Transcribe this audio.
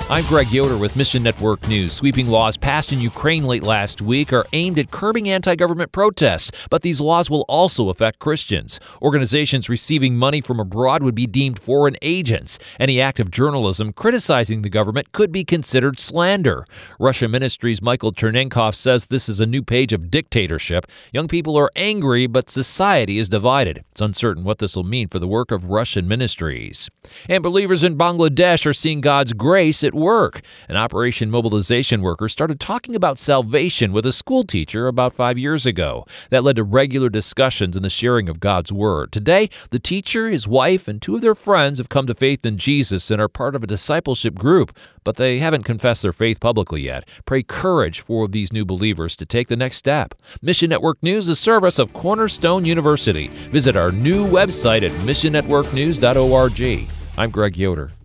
I'm Greg Yoder with Mission Network News. Sweeping laws passed in Ukraine late last week are aimed at curbing anti-government protests, but these laws will also affect Christians. Organizations receiving money from abroad would be deemed foreign agents. Any act of journalism criticizing the government could be considered slander. Russian Ministries' Michael Chernenkov says this is a new page of dictatorship. Young people are angry, but society is divided. It's uncertain what this will mean for the work of Russian ministries. And believers in Bangladesh are seeing God's grace at work. An Operation Mobilization worker started talking about salvation with a school teacher about 5 years ago. That led to regular discussions and the sharing of God's Word. Today, the teacher, his wife, and 2 of their friends have come to faith in Jesus and are part of a discipleship group, but they haven't confessed their faith publicly yet. Pray courage for these new believers to take the next step. Mission Network News is a service of Cornerstone University. Visit our new website at missionnetworknews.org. I'm Greg Yoder.